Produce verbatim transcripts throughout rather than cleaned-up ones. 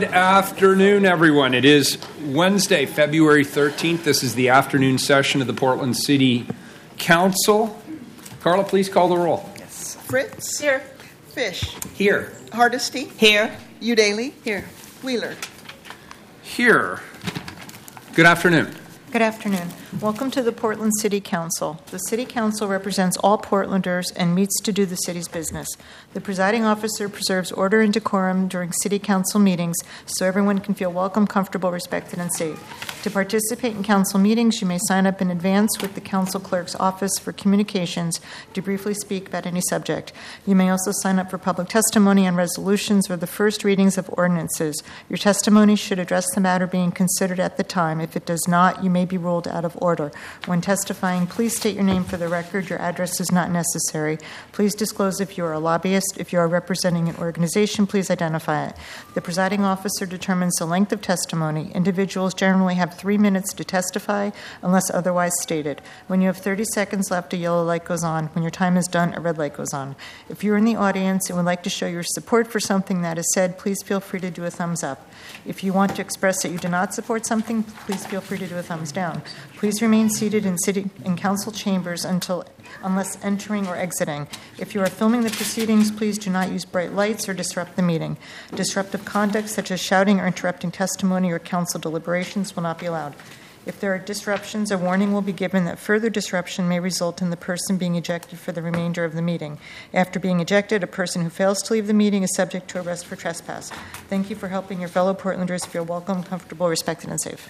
Good afternoon, everyone. It is Wednesday, February thirteenth. This is the afternoon session of the Portland City Council. Carla, please call the roll. Yes. Fritz. Here. Fish. Here. Hardesty. Here. Udaley. Here. Wheeler. Here. Good afternoon. Good afternoon. Welcome to the Portland City Council. The City Council represents all Portlanders and meets to do the city's business. The presiding officer preserves order and decorum during City Council meetings so everyone can feel welcome, comfortable, respected, and safe. To participate in council meetings, you may sign up in advance with the council clerk's office for communications to briefly speak about any subject. You may also sign up for public testimony on resolutions or the first readings of ordinances. Your testimony should address the matter being considered at the time. If it does not, you may be ruled out of order. When testifying, please state your name for the record. Your address is not necessary. Please disclose if you are a lobbyist. If you are representing an organization, please identify it. The presiding officer determines the length of testimony. Individuals generally have three minutes to testify unless otherwise stated. When you have thirty seconds left, a yellow light goes on. When your time is done, a red light goes on. If you're in the audience and would like to show your support for something that is said, please feel free to do a thumbs up. If you want to express that you do not support something, please feel free to do a thumbs down. Please remain seated in city and council chambers until unless entering or exiting. If you are filming the proceedings, please do not use bright lights or disrupt the meeting. Disruptive conduct such as shouting or interrupting testimony or council deliberations will not be allowed. If there are disruptions, a warning will be given that further disruption may result in the person being ejected for the remainder of the meeting. After being ejected, a person who fails to leave the meeting is subject to arrest for trespass. Thank you for helping your fellow Portlanders feel welcome, comfortable, respected, and safe.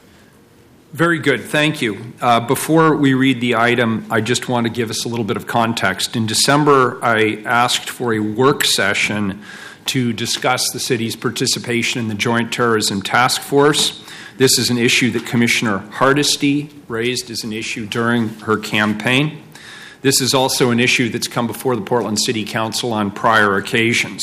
Very good. Thank you. Uh, before we read the item, I just want to give us a little bit of context. In December, I asked for a work session to discuss the city's participation in the Joint Terrorism Task Force. This is an issue that Commissioner Hardesty raised as an issue during her campaign. This is also an issue that's come before the Portland City Council on prior occasions.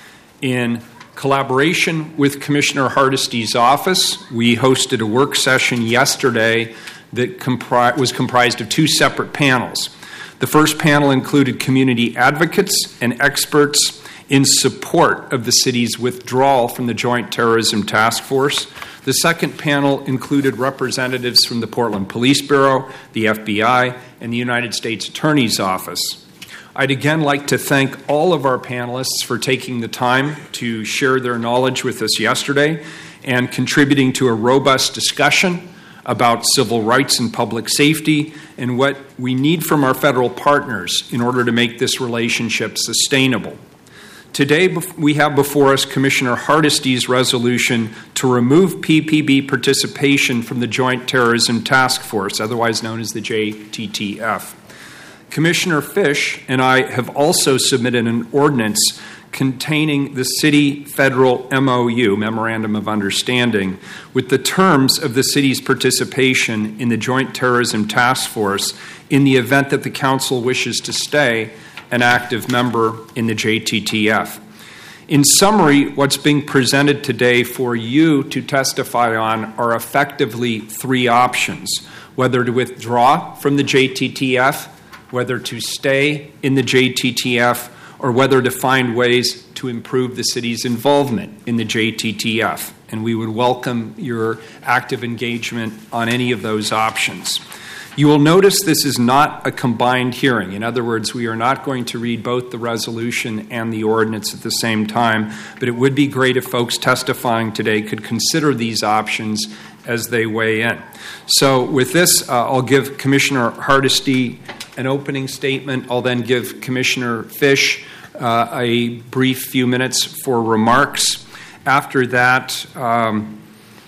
In collaboration with Commissioner Hardesty's office, we hosted a work session yesterday that compri- was comprised of two separate panels. The first panel included community advocates and experts in support of the city's withdrawal from the Joint Terrorism Task Force. The second panel included representatives from the Portland Police Bureau, the F B I, and the United States Attorney's Office. I'd again like to thank all of our panelists for taking the time to share their knowledge with us yesterday and contributing to a robust discussion about civil rights and public safety and what we need from our federal partners in order to make this relationship sustainable. Today, we have before us Commissioner Hardesty's resolution to remove P P B participation from the Joint Terrorism Task Force, otherwise known as the J T T F. Commissioner Fish and I have also submitted an ordinance containing the city-federal M O U, Memorandum of Understanding, with the terms of the city's participation in the Joint Terrorism Task Force in the event that the council wishes to stay an active member in the J T T F. In summary, what's being presented today for you to testify on are effectively three options: whether to withdraw from the J T T F, whether to stay in the J T T F, or whether to find ways to improve the city's involvement in the J T T F. And we would welcome your active engagement on any of those options. You will notice this is not a combined hearing. In other words, we are not going to read both the resolution and the ordinance at the same time, but it would be great if folks testifying today could consider these options as they weigh in. So with this, uh, I'll give Commissioner Hardesty an opening statement. I'll then give Commissioner Fish uh, a brief few minutes for remarks. After that, um,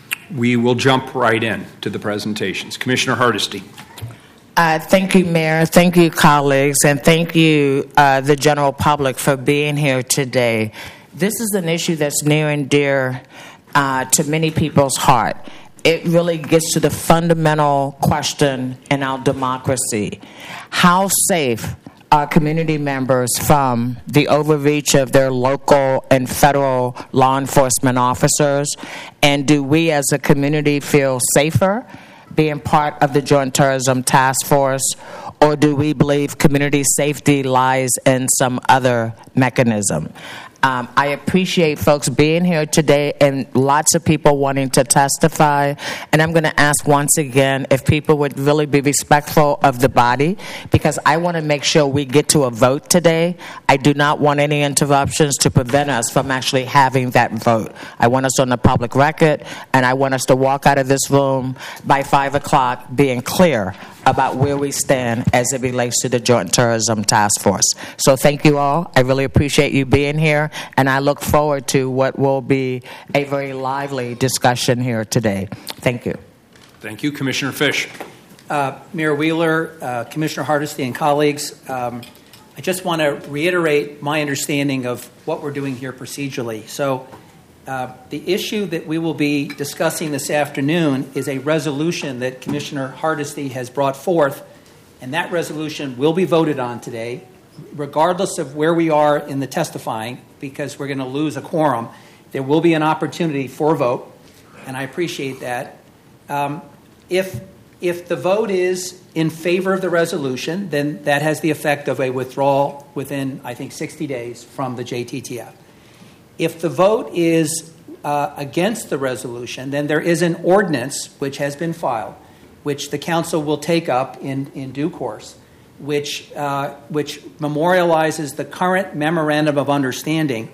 we will jump right in to the presentations. Commissioner Hardesty. Uh, thank you, Mayor. Thank you, colleagues, and thank you, uh, the general public, for being here today. This is an issue that's near and dear uh, to many people's heart. It really gets to the fundamental question in our democracy. How safe are community members from the overreach of their local and federal law enforcement officers? And do we as a community feel safer being part of the Joint Terrorism Task Force, or do we believe community safety lies in some other mechanism? Um, I appreciate folks being here today and lots of people wanting to testify. And I'm going to ask once again if people would really be respectful of the body, because I want to make sure we get to a vote today. I do not want any interruptions to prevent us from actually having that vote. I want us on the public record, and I want us to walk out of this room by five o'clock being clear about where we stand as it relates to the Joint Terrorism Task Force. So thank you all. I really appreciate you being here, and I look forward to what will be a very lively discussion here today. Thank you. Thank you. Commissioner Fish. Uh, Mayor Wheeler, uh, Commissioner Hardesty, and colleagues, um, I just want to reiterate my understanding of what we're doing here procedurally. So uh, the issue that we will be discussing this afternoon is a resolution that Commissioner Hardesty has brought forth, and that resolution will be voted on today, regardless of where we are in the testifying, because we're going to lose a quorum. There will be an opportunity for a vote, and I appreciate that. Um, if if the vote is in favor of the resolution, then that has the effect of a withdrawal within, I think, sixty days from the J T T F. If the vote is uh, against the resolution, then there is an ordinance which has been filed, which the council will take up in, in due course, which uh, which memorializes the current memorandum of understanding.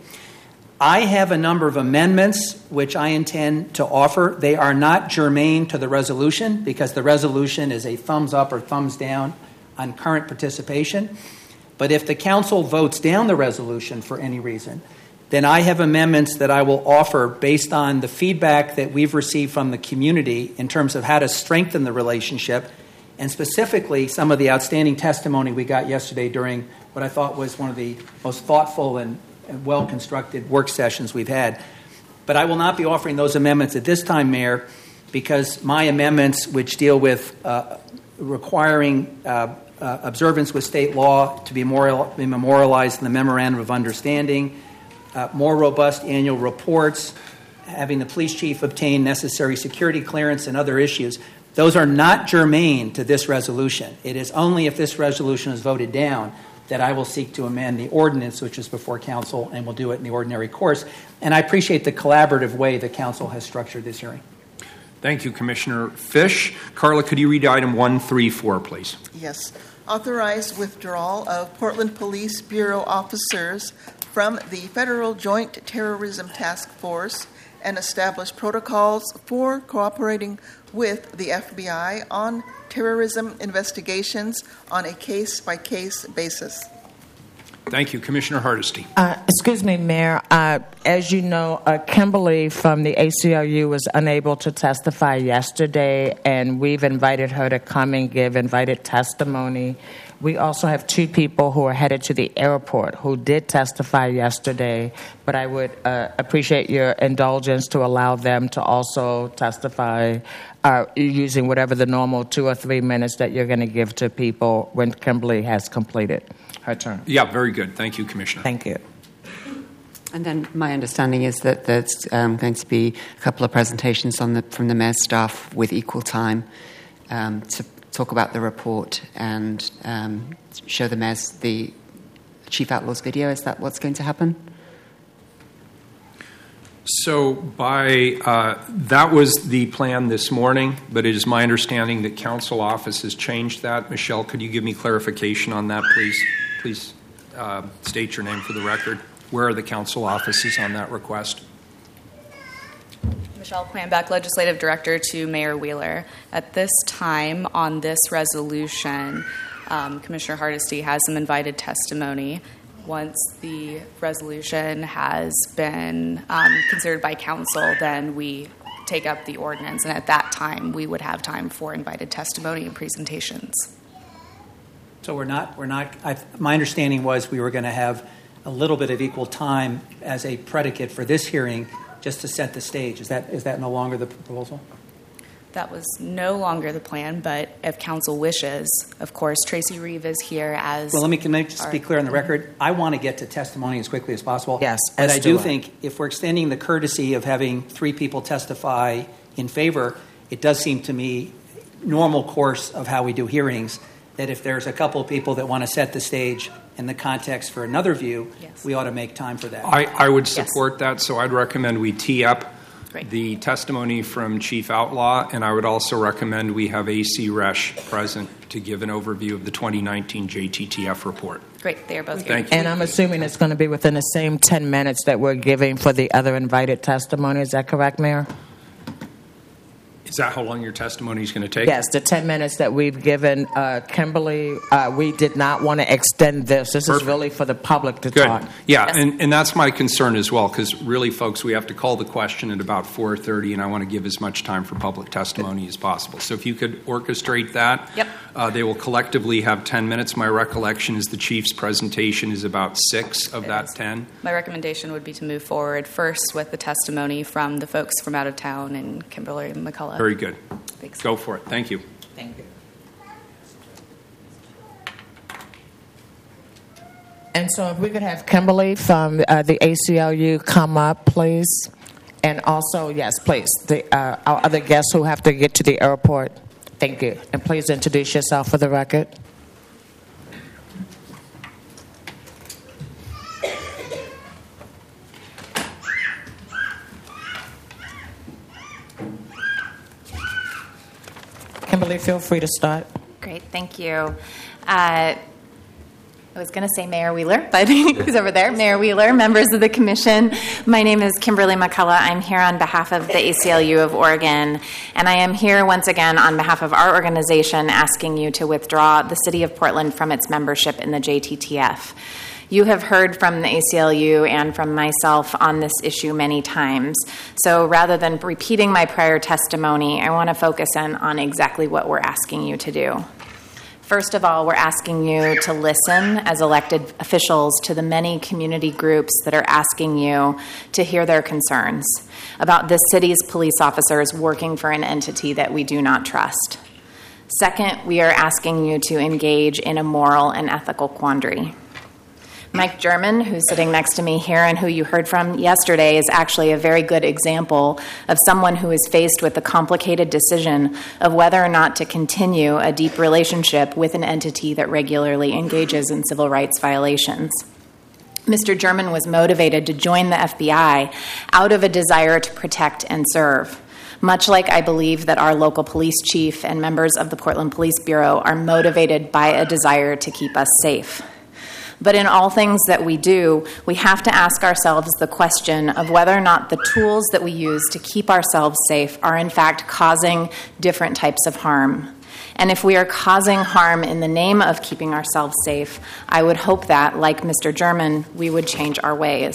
I have a number of amendments which I intend to offer. They are not germane to the resolution, because the resolution is a thumbs up or thumbs down on current participation. But if the council votes down the resolution for any reason, then I have amendments that I will offer based on the feedback that we've received from the community in terms of how to strengthen the relationship, and specifically some of the outstanding testimony we got yesterday during what I thought was one of the most thoughtful and and well-constructed work sessions we've had. But I will not be offering those amendments at this time, Mayor, because my amendments, which deal with uh, requiring uh, uh, observance with state law to be, memorial, be memorialized in the Memorandum of Understanding, uh, more robust annual reports, having the police chief obtain necessary security clearance, and other issues, those are not germane to this resolution. It is only if this resolution is voted down that I will seek to amend the ordinance, which is before council, and we'll do it in the ordinary course. And I appreciate the collaborative way the council has structured this hearing. Thank you, Commissioner Fish. Carla, could you read item one thirty-four, please? Yes. Authorize withdrawal of Portland Police Bureau officers from the Federal Joint Terrorism Task Force and establish protocols for cooperating with the F B I on terrorism investigations on a case-by-case basis. Thank you. Commissioner Hardesty. Uh, excuse me, Mayor. Uh, as you know, uh, Kimberly from the A C L U was unable to testify yesterday, and we've invited her to come and give invited testimony. We also have two people who are headed to the airport who did testify yesterday, but I would uh, appreciate your indulgence to allow them to also testify uh, using whatever the normal two or three minutes that you're going to give to people when Kimberly has completed her turn. Yeah, very good. Thank you, Commissioner. Thank you. And then my understanding is that there's um, going to be a couple of presentations on the, from the mayor's staff with equal time um, to talk about the report and um, show the mayor's the Chief Outlaw's video. Is that what's going to happen? So by uh, that was the plan this morning, but it is my understanding that council office has changed that. Michelle, could you give me clarification on that, please? Please uh, state your name for the record. Where are the council offices on that request? Michelle Planback, Legislative Director to Mayor Wheeler. At this time on this resolution, um, Commissioner Hardesty has some invited testimony. Once the resolution has been um, considered by council, then we take up the ordinance, and at that time we would have time for invited testimony and presentations. So we're not, we're not, I, my understanding was we were going to have a little bit of equal time as a predicate for this hearing just to set the stage. Is that is that no longer the proposal? That was no longer the plan, but if council wishes, of course, Tracy Reeve is here as... Well, let me, can I just our, be clear on the record? I want to get to testimony as quickly as possible. Yes, but I do I. think if we're extending the courtesy of having three people testify in favor, it does seem to me normal course of how we do hearings that if there's a couple of people that want to set the stage in the context for another view, Yes. we ought to make time for that. I, I would Yes. support that, so I'd recommend we tee up Great. the testimony from Chief Outlaw, and I would also recommend we have A C Resch present to give an overview of the twenty nineteen J T T F report. Great, they are both here. Thank you. And I'm assuming it's going to be within the same ten minutes that we're giving for the other invited testimony. Is that correct, Mayor? Is that how long your testimony is going to take? Yes, the ten minutes that we've given uh, Kimberly, uh, we did not want to extend this. This Perfect. is really for the public to Good. talk. Yeah, Yes. and, and that's my concern as well, because really, folks, we have to call the question at about four thirty, and I want to give as much time for public testimony as possible. So if you could orchestrate that. Yep. Uh, they will collectively have ten minutes. My recollection is the chief's presentation is about six of It that is. ten. My recommendation would be to move forward first with the testimony from the folks from out of town and Kimberly McCullough. Very good. Thanks. Go for it. Thank you. Thank you. And so if we could have Kimberly from uh, the A C L U come up, please. And also, yes, please, the, uh, our other guests who have to get to the airport. Thank you. And please introduce yourself for the record. Kimberly, feel free to start. Great, thank you. Uh, I was going to say Mayor Wheeler, but he's over there. Mayor Wheeler, members of the commission. My name is Kimberly McCullough. I'm here on behalf of the A C L U of Oregon, and I am here once again on behalf of our organization asking you to withdraw the City of Portland from its membership in the J T T F. You have heard from the A C L U and from myself on this issue many times. So rather than repeating my prior testimony, I want to focus in on exactly what we're asking you to do. First of all, we're asking you to listen as elected officials to the many community groups that are asking you to hear their concerns about this city's police officers working for an entity that we do not trust. Second, we are asking you to engage in a moral and ethical quandary. Mike German, who's sitting next to me here and who you heard from yesterday, is actually a very good example of someone who is faced with the complicated decision of whether or not to continue a deep relationship with an entity that regularly engages in civil rights violations. Mister German was motivated to join the F B I out of a desire to protect and serve, much like I believe that our local police chief and members of the Portland Police Bureau are motivated by a desire to keep us safe. But in all things that we do, we have to ask ourselves the question of whether or not the tools that we use to keep ourselves safe are in fact causing different types of harm. And if we are causing harm in the name of keeping ourselves safe, I would hope that, like Mister German, we would change our ways.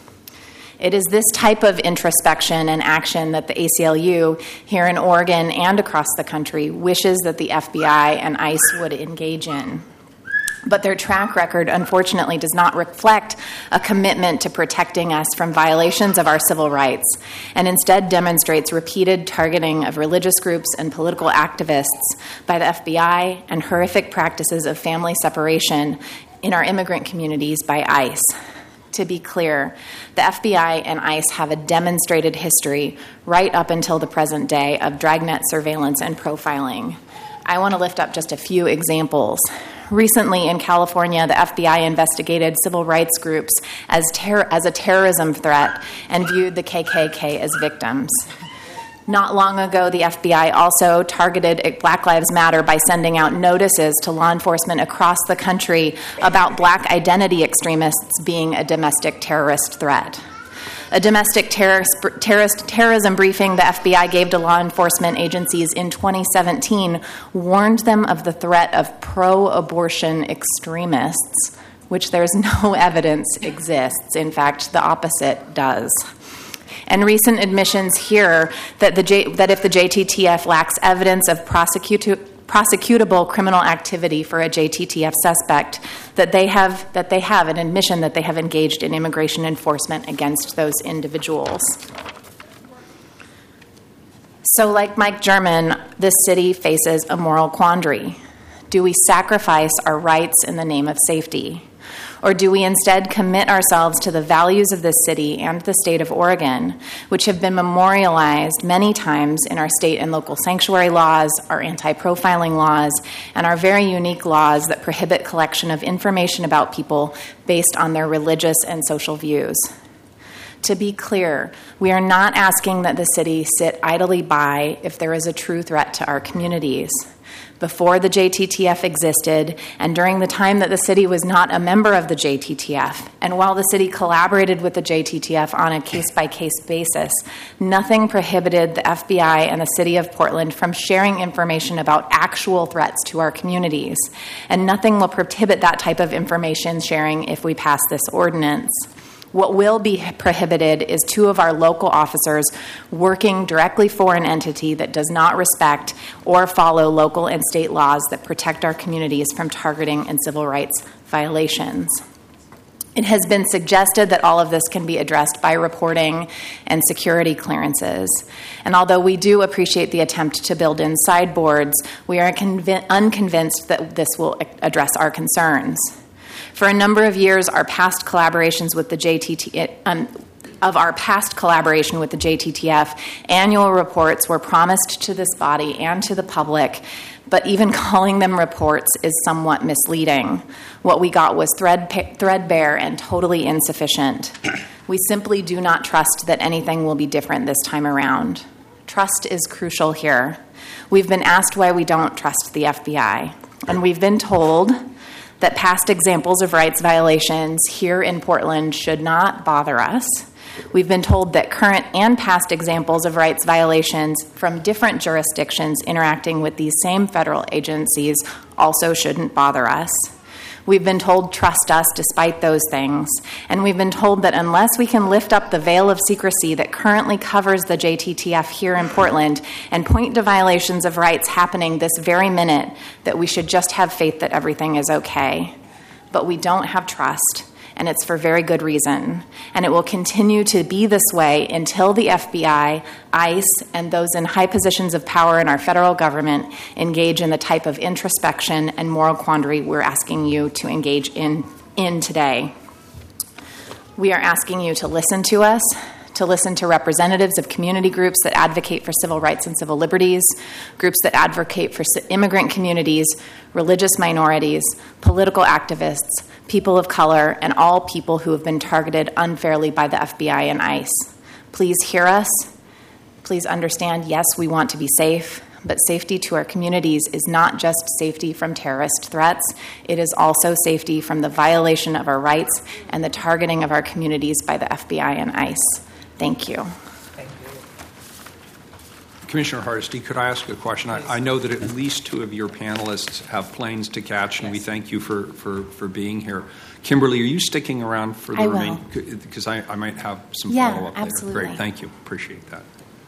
It is this type of introspection and action that the A C L U here in Oregon and across the country wishes that the F B I and ICE would engage in. But their track record, unfortunately, does not reflect a commitment to protecting us from violations of our civil rights, and instead demonstrates repeated targeting of religious groups and political activists by the F B I and horrific practices of family separation in our immigrant communities by ICE. To be clear, the F B I and ICE have a demonstrated history right up until the present day of dragnet surveillance and profiling. I want to lift up just a few examples. Recently in California, the F B I investigated civil rights groups as, ter- as a terrorism threat and viewed the K K K as victims. Not long ago, the F B I also targeted Black Lives Matter by sending out notices to law enforcement across the country about black identity extremists being a domestic terrorist threat. A domestic terrorist, terrorist terrorism briefing the F B I gave to law enforcement agencies in twenty seventeen warned them of the threat of pro-abortion extremists, which there's no evidence exists. In fact, the opposite does. And recent admissions here that, the J, that if the J T T F lacks evidence of prosecutu- prosecutable criminal activity for a J T T F suspect, that they have that they have an admission that they have engaged in immigration enforcement against those individuals. So like Mike German, this city faces a moral quandary. Do we sacrifice our rights in the name of safety? Or do we instead commit ourselves to the values of this city and the state of Oregon, which have been memorialized many times in our state and local sanctuary laws, our anti-profiling laws, and our very unique laws that prohibit collection of information about people based on their religious and social views? To be clear, we are not asking that the city sit idly by if there is a true threat to our communities. Before the J T T F existed, and during the time that the city was not a member of the J T T F, and while the city collaborated with the J T T F on a case-by-case basis, nothing prohibited the F B I and the City of Portland from sharing information about actual threats to our communities. And nothing will prohibit that type of information sharing if we pass this ordinance. What will be prohibited is two of our local officers working directly for an entity that does not respect or follow local and state laws that protect our communities from targeting and civil rights violations. It has been suggested that all of this can be addressed by reporting and security clearances. And although we do appreciate the attempt to build in sideboards, we are conv- unconvinced that this will address our concerns. For a number of years, our past collaborations with the J T T F, um, of our past collaboration with the J T T F, annual reports were promised to this body and to the public, but even calling them reports is somewhat misleading. What we got was thread, threadbare and totally insufficient. We simply do not trust that anything will be different this time around. Trust is crucial here. We've been asked why we don't trust the F B I, and we've been told that past examples of rights violations here in Portland should not bother us. We've been told that current and past examples of rights violations from different jurisdictions interacting with these same federal agencies also shouldn't bother us. We've been told, trust us despite those things. And we've been told that unless we can lift up the veil of secrecy that currently covers the J T T F here in Portland and point to violations of rights happening this very minute, that we should just have faith that everything is okay. But we don't have trust, and it's for very good reason. And it will continue to be this way until the F B I, ICE, and those in high positions of power in our federal government engage in the type of introspection and moral quandary we're asking you to engage in, in today. We are asking you to listen to us, to listen to representatives of community groups that advocate for civil rights and civil liberties, groups that advocate for immigrant communities, religious minorities, political activists, people of color, and all people who have been targeted unfairly by the F B I and ICE. Please hear us. Please understand, yes, we want to be safe, but safety to our communities is not just safety from terrorist threats. It is also safety from the violation of our rights and the targeting of our communities by the F B I and ICE. Thank you. Thank you. Commissioner Hardesty, could I ask a question? I, I know that at least two of your panelists have planes to catch, and yes, we thank you for, for, for being here. Kimberly, are you sticking around for the I remaining? Because I, I might have some yeah, follow-up absolutely. later. Great, thank you. Appreciate that.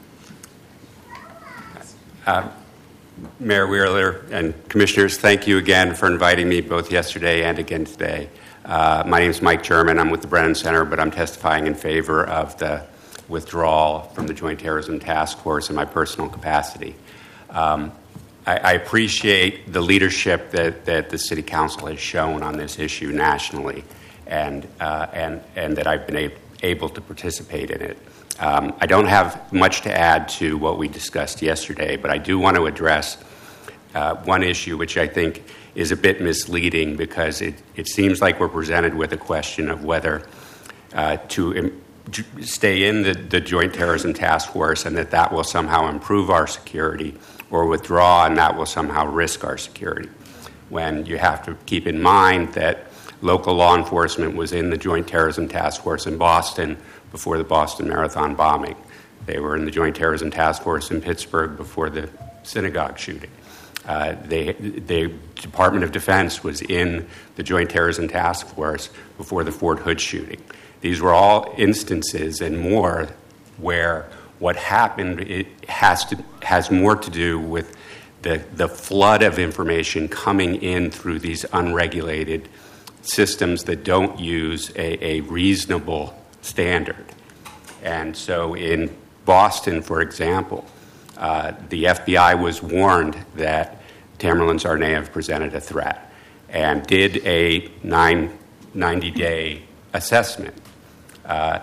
Uh, Mayor Wheeler and Commissioners, thank you again for inviting me both yesterday and again today. Uh, my name is Mike German. I'm with the Brennan Center, but I'm testifying in favor of the withdrawal from the Joint Terrorism Task Force in my personal capacity. Um, I, I appreciate the leadership that, that the City Council has shown on this issue nationally, and uh, and and that I've been a- able to participate in it. Um, I don't have much to add to what we discussed yesterday, but I do want to address uh, one issue which I think is a bit misleading, because it, it seems like we're presented with a question of whether uh, to im- stay in the, the Joint Terrorism Task Force and that that will somehow improve our security, or withdraw and that will somehow risk our security. When you have to keep in mind that local law enforcement was in the Joint Terrorism Task Force in Boston before the Boston Marathon bombing. They were in the Joint Terrorism Task Force in Pittsburgh before the synagogue shooting. Uh, they, the Department of Defense was in the Joint Terrorism Task Force before the Fort Hood shooting. These were all instances and more where what happened it has to has more to do with the the flood of information coming in through these unregulated systems that don't use a, a reasonable standard. And so in Boston, for example, uh, the F B I was warned that Tamerlan Tsarnaev presented a threat and did a nine ninety-day assessment. Uh,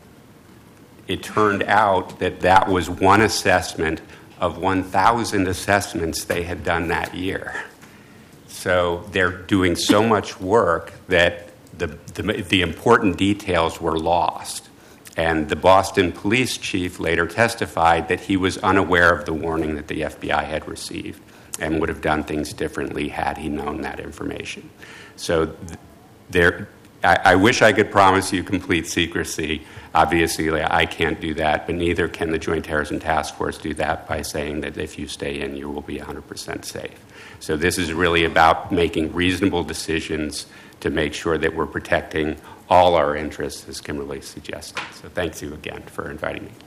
it turned out that that was one assessment of one thousand assessments they had done that year. So they're doing so much work that the, the, the important details were lost. And the Boston police chief later testified that he was unaware of the warning that the F B I had received and would have done things differently had he known that information. So th- there, I, I wish I could promise you complete secrecy. Obviously, I can't do that, but neither can the Joint Terrorism Task Force do that by saying that if you stay in, you will be one hundred percent safe. So this is really about making reasonable decisions to make sure that we're protecting all our interests, as Kimberly suggested. So thank you again for inviting me.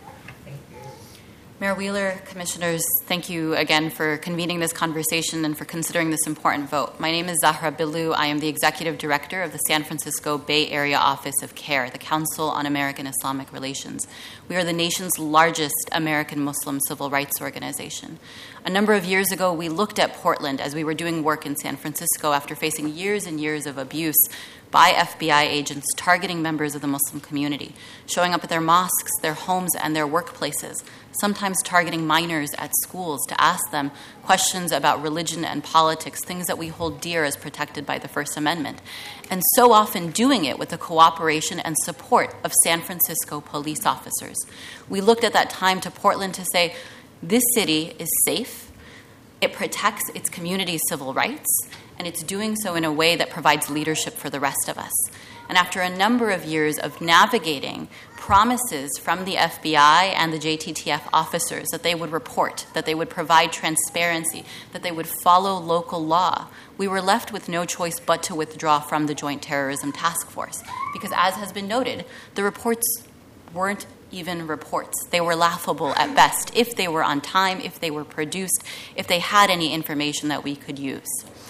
Mayor Wheeler, Commissioners, thank you again for convening this conversation and for considering this important vote. My name is Zahra Bilou. I am the Executive Director of the San Francisco Bay Area Office of CARE, the Council on American Islamic Relations. We are the nation's largest American Muslim civil rights organization. A number of years ago, we looked at Portland as we were doing work in San Francisco after facing years and years of abuse by F B I agents targeting members of the Muslim community, showing up at their mosques, their homes, and their workplaces, sometimes targeting minors at schools to ask them questions about religion and politics, things that we hold dear as protected by the First Amendment, and so often doing it with the cooperation and support of San Francisco police officers. We looked at that time to Portland to say, this city is safe, it protects its community's civil rights, and it's doing so in a way that provides leadership for the rest of us. And after a number of years of navigating promises from the F B I and the J T T F officers that they would report, that they would provide transparency, that they would follow local law, we were left with no choice but to withdraw from the Joint Terrorism Task Force. Because as has been noted, the reports weren't even reports. They were laughable at best, if they were on time, if they were produced, if they had any information that we could use.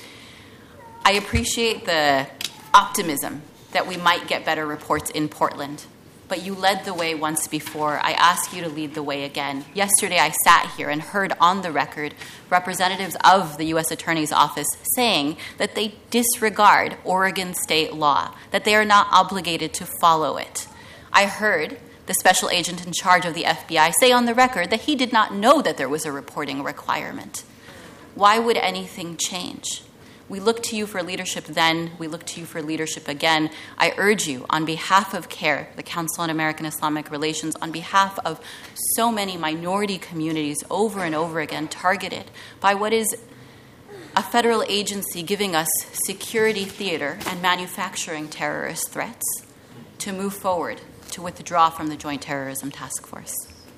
I appreciate the optimism that we might get better reports in Portland, but you led the way once before. I ask you to lead the way again. Yesterday, I sat here and heard on the record representatives of the U S Attorney's Office saying that they disregard Oregon state law, that they are not obligated to follow it. I heard the special agent in charge of the F B I say on the record that he did not know that there was a reporting requirement. Why would anything change? We look to you for leadership then. We look to you for leadership again. I urge you, on behalf of CARE, the Council on American Islamic Relations, on behalf of so many minority communities over and over again targeted by what is a federal agency giving us security theater and manufacturing terrorist threats, to move forward, to withdraw from the Joint Terrorism Task Force.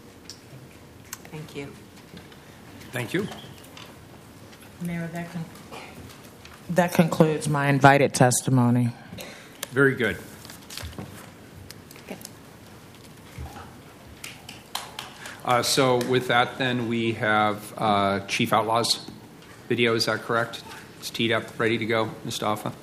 Thank you. Thank you. Mayor, that concludes. That concludes my invited testimony. Very good. Okay. Uh, so with that, then, we have uh, Chief Outlaw's video. Is that correct? It's teed up, ready to go, Mustafa.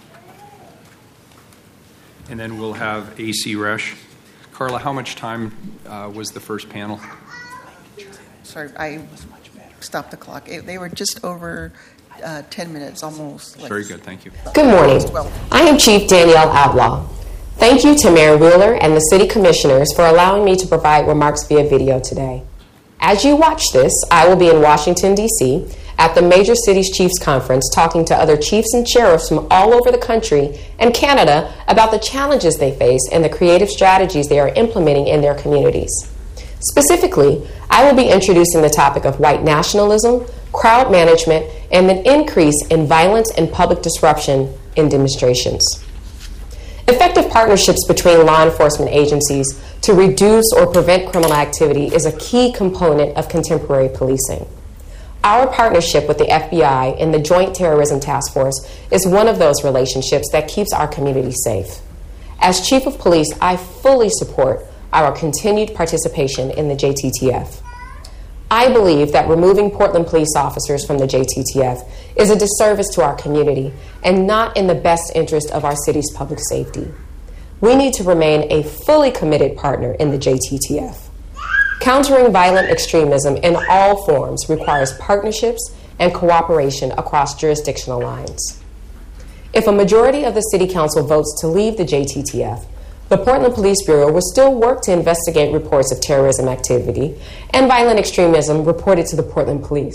And then we'll have A C Resh. Carla, how much time uh, was the first panel? Sorry, I stopped the clock. It, they were just over uh, ten minutes, almost. Like, Very good, thank you. Good morning. I am Chief Danielle Outlaw. Thank you to Mayor Wheeler and the City Commissioners for allowing me to provide remarks via video today. As you watch this, I will be in Washington, D C at the Major Cities Chiefs Conference talking to other chiefs and sheriffs from all over the country and Canada about the challenges they face and the creative strategies they are implementing in their communities. Specifically, I will be introducing the topic of white nationalism, crowd management, and the increase in violence and public disruption in demonstrations. Effective partnerships between law enforcement agencies to reduce or prevent criminal activity is a key component of contemporary policing. Our partnership with the F B I and the Joint Terrorism Task Force is one of those relationships that keeps our community safe. As Chief of Police, I fully support our continued participation in the J T T F. I believe that removing Portland police officers from the J T T F is a disservice to our community and not in the best interest of our city's public safety. We need to remain a fully committed partner in the J T T F. Countering violent extremism in all forms requires partnerships and cooperation across jurisdictional lines. If a majority of the City Council votes to leave the J T T F, the Portland Police Bureau will still work to investigate reports of terrorism activity and violent extremism reported to the Portland Police.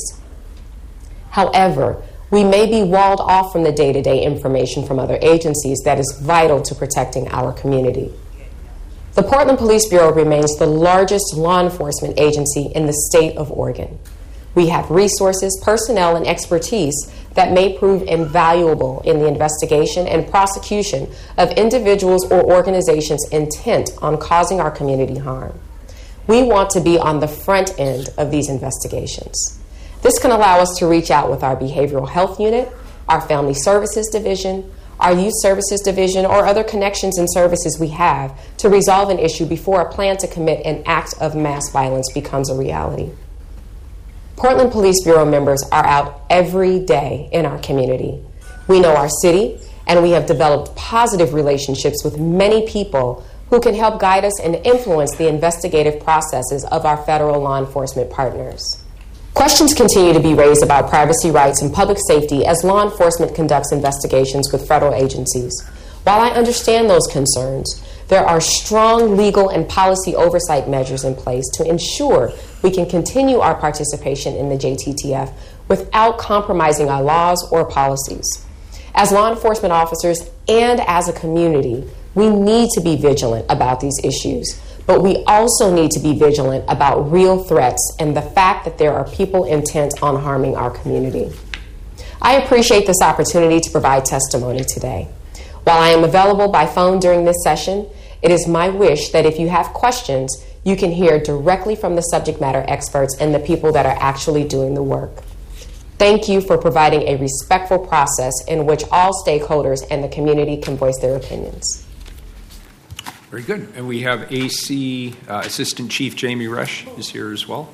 However, we may be walled off from the day-to-day information from other agencies that is vital to protecting our community. The Portland Police Bureau remains the largest law enforcement agency in the state of Oregon. We have resources, personnel, and expertise that may prove invaluable in the investigation and prosecution of individuals or organizations intent on causing our community harm. We want to be on the front end of these investigations. This can allow us to reach out with our behavioral health unit, our family services division, our youth services division, or other connections and services we have to resolve an issue before a plan to commit an act of mass violence becomes a reality. Portland Police Bureau members are out every day in our community. We know our city, and we have developed positive relationships with many people who can help guide us and influence the investigative processes of our federal law enforcement partners. Questions continue to be raised about privacy rights and public safety as law enforcement conducts investigations with federal agencies. While I understand those concerns, there are strong legal and policy oversight measures in place to ensure we can continue our participation in the J T T F without compromising our laws or policies. As law enforcement officers and as a community, we need to be vigilant about these issues, but we also need to be vigilant about real threats and the fact that there are people intent on harming our community. I appreciate this opportunity to provide testimony today. While I am available by phone during this session, it is my wish that if you have questions, you can hear directly from the subject matter experts and the people that are actually doing the work. Thank you for providing a respectful process in which all stakeholders and the community can voice their opinions. Very good. And we have A C uh, Assistant Chief Jamie Resch is here as well.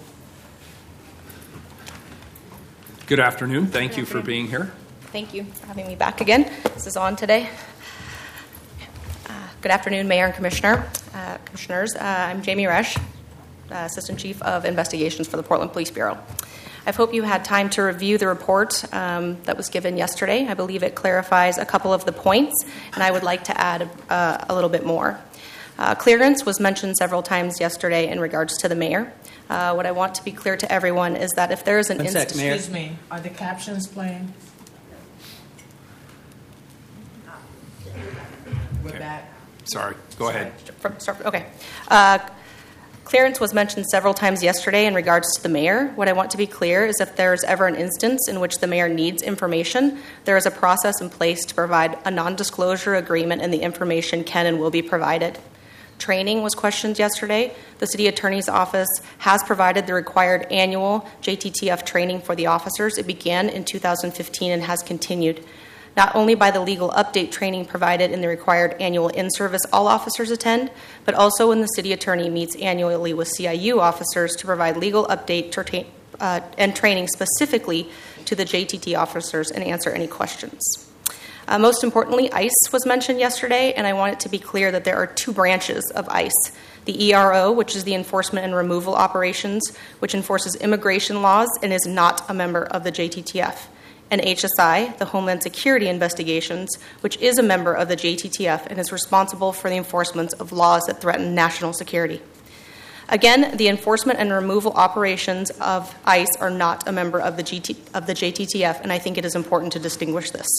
Good afternoon. Thank you for being here. Thank you for having me back again. This is on today. Uh, good afternoon, Mayor and Commissioner. Uh, commissioners, uh, I'm Jamie Resch, uh, Assistant Chief of Investigations for the Portland Police Bureau. I hope you had time to review the report um, that was given yesterday. I believe it clarifies a couple of the points, and I would like to add uh, a little bit more. Uh, clearance was mentioned several times yesterday in regards to the mayor. Uh, what I want to be clear to everyone is that if there is an One sec, instance... Mayor. Excuse me, are the captions playing? We're back. Sorry. Go ahead. Okay. Uh, clearance was mentioned several times yesterday in regards to the mayor. What I want to be clear is if there is ever an instance in which the mayor needs information, there is a process in place to provide a non-disclosure agreement, and the information can and will be provided. Training was questioned yesterday. The City Attorney's Office has provided the required annual J T T F training for the officers. It began in two thousand fifteen and has continued. Not only by the legal update training provided in the required annual in-service all officers attend, but also when the City Attorney meets annually with C I U officers to provide legal update to, uh, and training specifically to the J T T officers and answer any questions. Uh, most importantly, ICE was mentioned yesterday, and I want it to be clear that there are two branches of ICE. The E R O, which is the Enforcement and Removal Operations, which enforces immigration laws and is not a member of the J T T F. And H S I, the Homeland Security Investigations, which is a member of the J T T F and is responsible for the enforcement of laws that threaten national security. Again, the enforcement and removal operations of ICE are not a member of the, G T, of the J T T F, and I think it is important to distinguish this.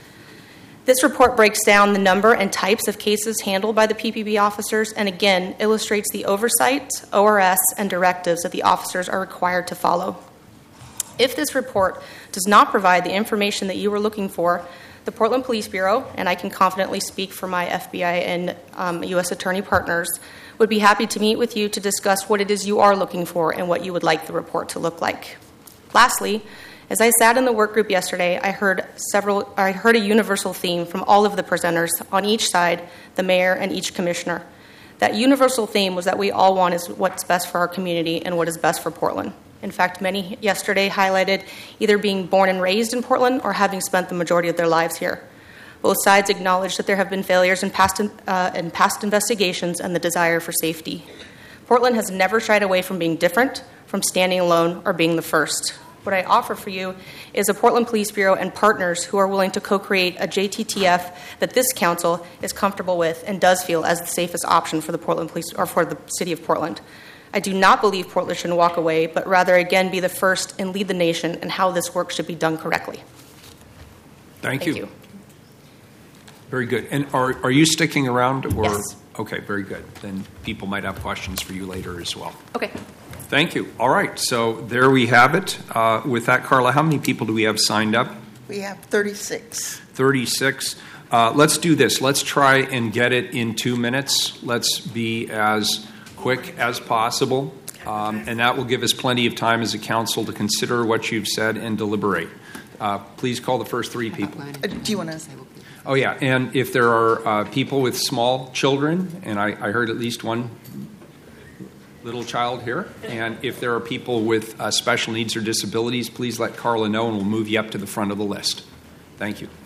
This report breaks down the number and types of cases handled by the P P B officers and again illustrates the oversight, O R S, and directives that the officers are required to follow. If this report does not provide the information that you were looking for, the Portland Police Bureau, and I can confidently speak for my F B I and um, U S Attorney partners, would be happy to meet with you to discuss what it is you are looking for and what you would like the report to look like. Lastly, as I sat in the work group yesterday, I heard several. I heard a universal theme from all of the presenters on each side, the mayor and each commissioner. That universal theme was that we all want is what's best for our community and what is best for Portland. In fact, many yesterday highlighted either being born and raised in Portland or having spent the majority of their lives here. Both sides acknowledged that there have been failures in past, uh, in past investigations and the desire for safety. Portland has never shied away from being different, from standing alone, or being the first. What I offer for you is a Portland Police Bureau and partners who are willing to co-create a J T T F that this council is comfortable with and does feel as the safest option for the Portland Police or for the City of Portland. I do not believe Portland should walk away, but rather again be the first and lead the nation in how this work should be done correctly. Thank, Thank you. you. Very good. And are are you sticking around? Or? Yes. Okay, very good. Then people might have questions for you later as well. Okay. Thank you. All right, so there we have it. Uh, with that, Carla, how many people do we have signed up? We have thirty-six. thirty-six. Uh, let's do this. Let's try and get it in two minutes. Let's be as quick as possible, um, and that will give us plenty of time as a council to consider what you've said and deliberate. Uh, please call the first three people. Uh, do you want to? Oh, yeah, and if there are uh, people with small children, and I, I heard at least one little child here, and if there are people with uh, special needs or disabilities, please let Carla know, and we'll move you up to the front of the list. Thank you.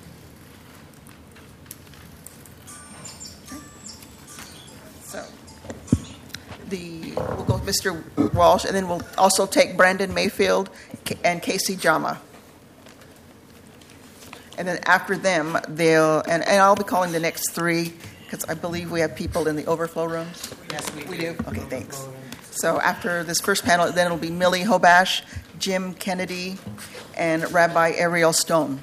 So, the we'll go with Mister Walsh, and then we'll also take Brandon Mayfield and Casey Jama. And then after them, they'll, and, and I'll be calling the next three, because I believe we have people in the overflow rooms. Yes, we, we do. Okay, thanks. So after this first panel, then it'll be Millie Hobash, Jim Kennedy, and Rabbi Ariel Stone.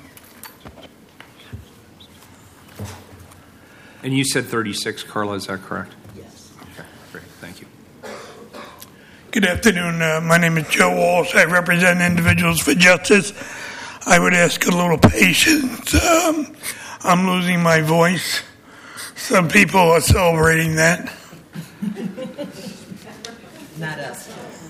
And you said thirty-six, Carla, is that correct? Yes. Okay, great. Thank you. Good afternoon. Uh, my name is Joe Walsh. I represent Individuals for Justice. I would ask a little patience. Um, I'm losing my voice. Some people are celebrating that. Not us.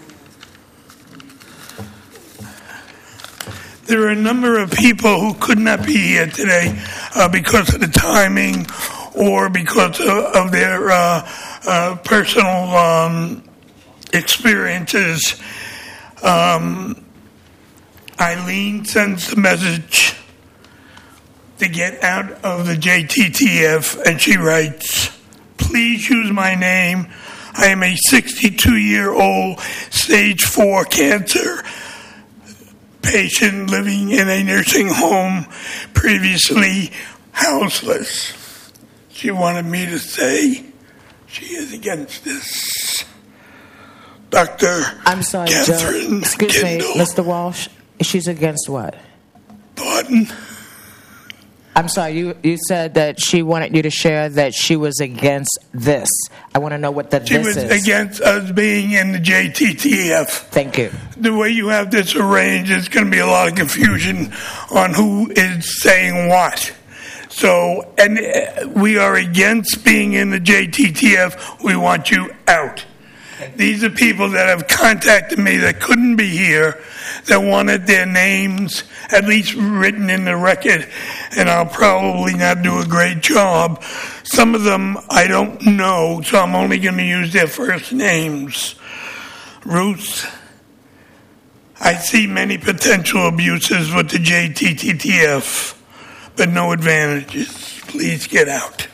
There are a number of people who could not be here today uh, because of the timing or because of, of their uh, uh, personal um, experiences. Um, Eileen sends the message to get out of the J T T F, and she writes, "Please use my name. I am a sixty-two-year-old stage four cancer patient living in a nursing home, previously houseless." She wanted me to say she is against this. Doctor I'm sorry, Catherine Joe. Excuse Kendall. me, Mister Walsh. She's against what? Pardon? I'm sorry, you, you said that she wanted you to share that she was against this. I want to know what the She this was is. against us being in the J T T F. Thank you. The way you have this arranged, there's going to be a lot of confusion on who is saying what. So, and uh, we are against being in the J T T F. We want you out. These are people that have contacted me that couldn't be here, that wanted their names at least written in the record, and I'll probably not do a great job. Some of them I don't know, so I'm only going to use their first names. Ruth, I see many potential abuses with the J T T T F, but no advantages. Please get out.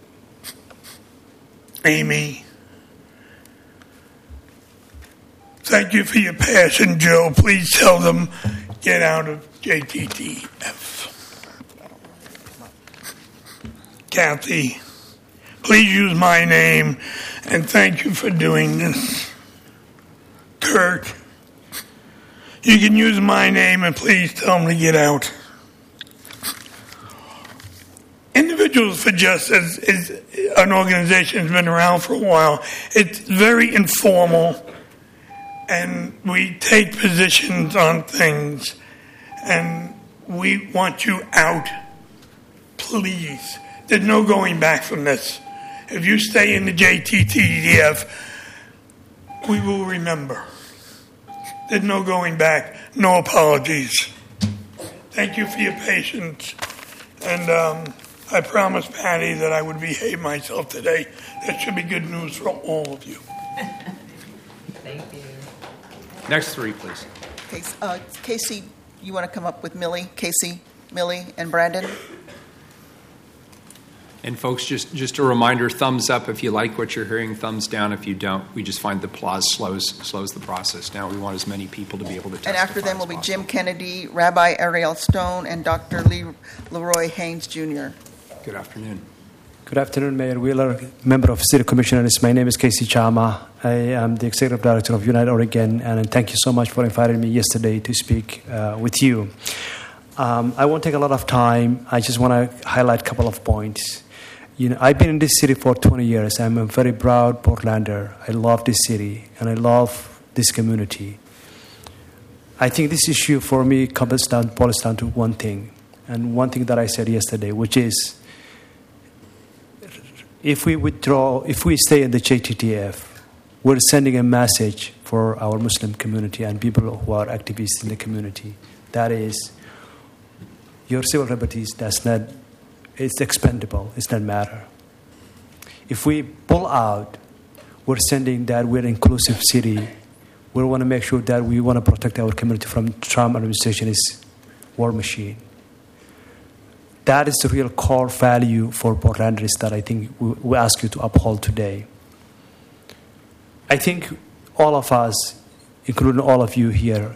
Amy, thank you for your passion, Joe. Please tell them, get out of J T T F. Kathy, please use my name, and thank you for doing this. Kurt, you can use my name, and please tell them to get out. Individuals for Justice is an organization that's been around for a while. It's very informal, and we take positions on things, and we want you out. Please. There's no going back from this. If you stay in the J T T F, we will remember. There's no going back, no apologies. Thank you for your patience. And um, I promised Patty that I would behave myself today. That should be good news for all of you. Thank you. Next three, please. Okay, uh, Casey, you want to come up with Millie, Casey, Millie, and Brandon? And folks, just, just a reminder, thumbs up if you like what you're hearing, thumbs down if you don't. We just find the applause slows slows the process down. We want as many people to be able to testify. And after them will be possible. Jim Kennedy, Rabbi Ariel Stone, and Doctor Lee Leroy Haynes, Junior Good afternoon. Good afternoon, Mayor Wheeler, member of City Commissioners. My name is Casey Chama. I am the Executive Director of Unite Oregon, and thank you so much for inviting me yesterday to speak uh, with you. Um, I won't take a lot of time. I just want to highlight a couple of points. You know, I've been in this city for twenty years. I'm a very proud Portlander. I love this city, and I love this community. I think this issue for me comes down, boils down to one thing, and one thing that I said yesterday, which is, if we withdraw, if we stay in the J T T F, we're sending a message for our Muslim community and people who are activists in the community. That is, your civil liberties does not, it's expendable, it's not matter. If we pull out, we're sending that we're an inclusive city. We want to make sure that we want to protect our community from Trump administration's war machine. That is the real core value for Portlanders that I think we, we ask you to uphold today. I think all of us, including all of you here,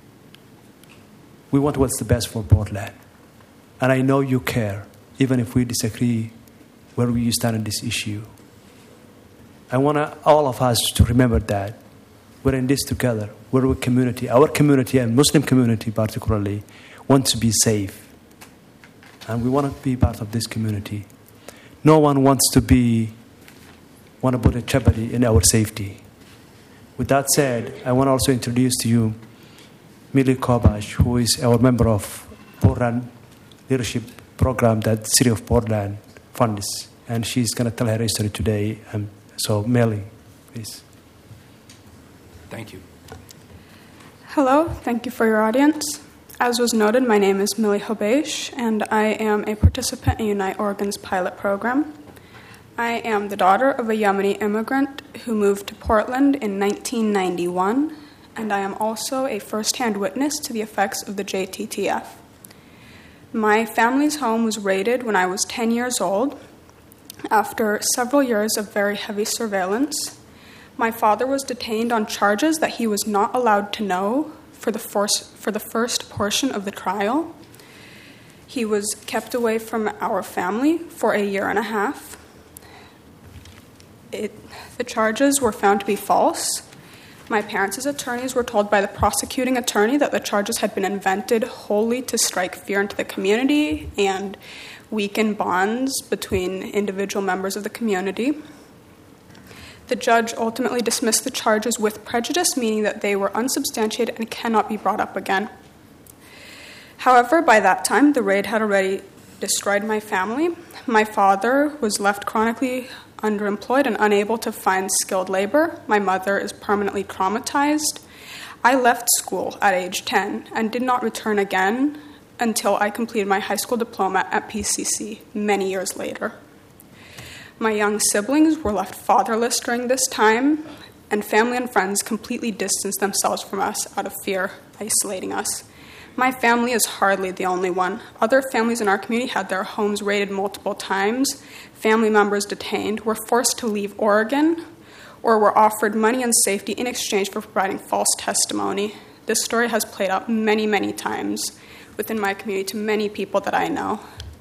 we want what's the best for Portland. And I know you care, even if we disagree where we stand on this issue. I want all of us to remember that. We're in this together. We're a community. Our community, and Muslim community particularly, wants to be safe. And we want to be part of this community. No one wants to be, want to put a jeopardy in our safety. With that said, I want to also introduce to you Millie Kobash, who is our member of Portland Leadership Program that City of Portland funds. And she's going to tell her history today. Um, so, Millie, please. Thank you. Hello, thank you for your audience. As was noted, my name is Millie Hobesh, and I am a participant in Unite Oregon's pilot program. I am the daughter of a Yemeni immigrant who moved to Portland in nineteen ninety-one, and I am also a first-hand witness to the effects of the J T T F. My family's home was raided when I was ten years old. After several years of very heavy surveillance, my father was detained on charges that he was not allowed to know for the, first, for the first portion of the trial. He was kept away from our family for a year and a half. It, the charges were found to be false. My parents' attorneys were told by the prosecuting attorney that the charges had been invented wholly to strike fear into the community and weaken bonds between individual members of the community. The judge ultimately dismissed the charges with prejudice, meaning that they were unsubstantiated and cannot be brought up again. However, by that time, the raid had already destroyed my family. My father was left chronically underemployed and unable to find skilled labor. My mother is permanently traumatized. I left school at age ten and did not return again until I completed my high school diploma at P C C many years later. My young siblings were left fatherless during this time, and family and friends completely distanced themselves from us out of fear, isolating us. My family is hardly the only one. Other families in our community had their homes raided multiple times, family members detained, were forced to leave Oregon, or were offered money and safety in exchange for providing false testimony. This story has played out many, many times within my community to many people that I know.